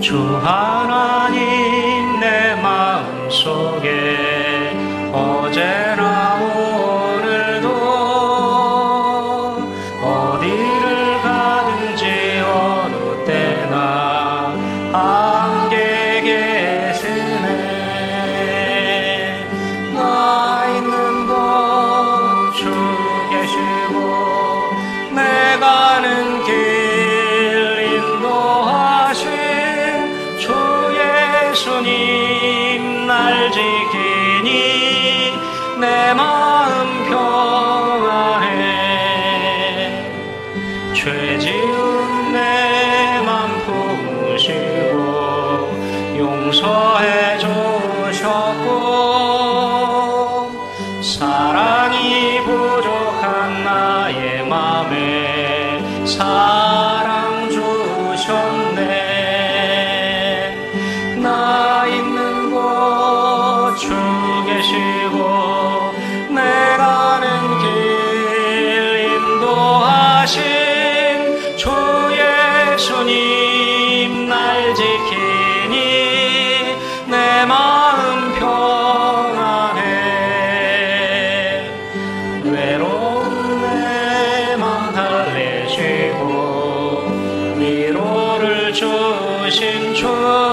주 하나님 내 마음속에 어제나 오늘도 어디를 가든지 어느 때나 함께 계시네. 나 있는 곳 주 계시고 내 가는 길 인도하신 주 예수님 날 지키니 내 마음 평안해. 죄 지은 내 맘 품으시고 용서해 주셨고 사랑이 부족한 나의 맘에 사랑 주셨네. 나 있는 곳 주 계시고 내 가는 길 인도하신 주 예수님 날 지키니 내 마음 평안해. 외로운 내 맘 달래시고 위로를 주신 주